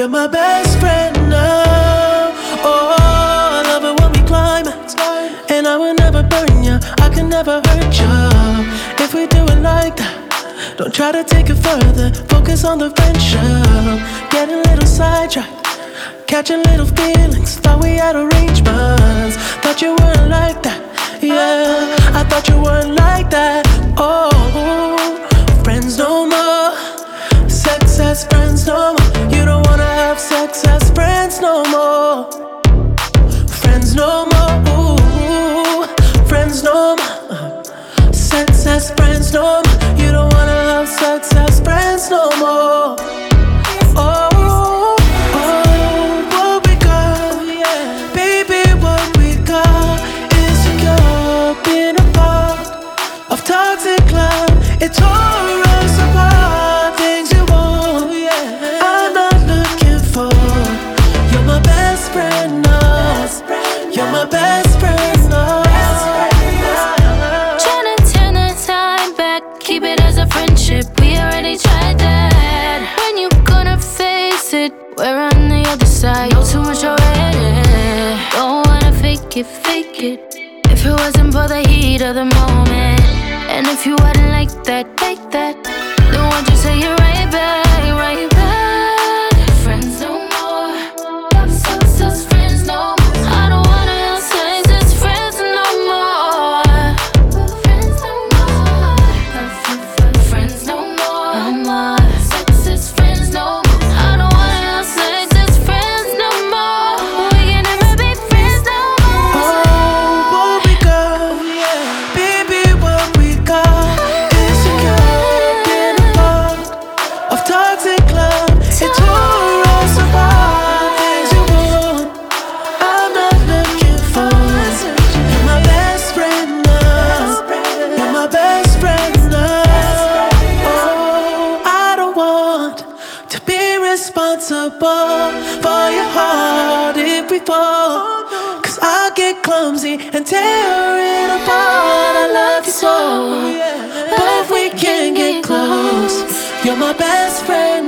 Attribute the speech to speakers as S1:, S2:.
S1: You're my best friend now. Oh, I love it when we climax, and I will never burn you. I can never hurt you if we do it like that. Don't try to take it further. Focus on the friendship. Getting a little sidetracked, catching little feelings. Thought we had arrangements. Thought you weren't like that. Yeah, I thought you weren't like that. Oh, friends no more. Sex as friends no more. You don't wanna have sex as friends no more. Friends no more. Ooh, friends no more. Sex as friends no more. You don't wanna have sex as friends no more. Oh, what we got, baby, what we got is secure. Being a part of toxic love, it tore us apart. Things you want, I'm not looking for. You're my best friend now. You're my best friend now.
S2: Tryna turn the time back, keep it as a friendship. We already tried that. When you gonna face it? We're on the other side. Know too much already. Don't wanna fake it. If it wasn't for the heat of the moment, and if you hadn't like that, then won't you say you're right back, right back? Friends no more. Sex as friends no more. I don't wanna have sex as friends no more. Friends no more. Friends no more. Sex as friends no more. I don't wanna have sex as friends no more. We can never be friends no more.
S1: Oh, what we got, baby, what we got is secure. Being a part of toxic love, it tore us apart. Things you want, I'm not looking for. You're my best friend now. You're my best friend now. Oh, I don't want to be responsible for your heart if we fall. 'Cause I'll get clumsy and tear it apart. I love you so, but we can't get close. You're my best friend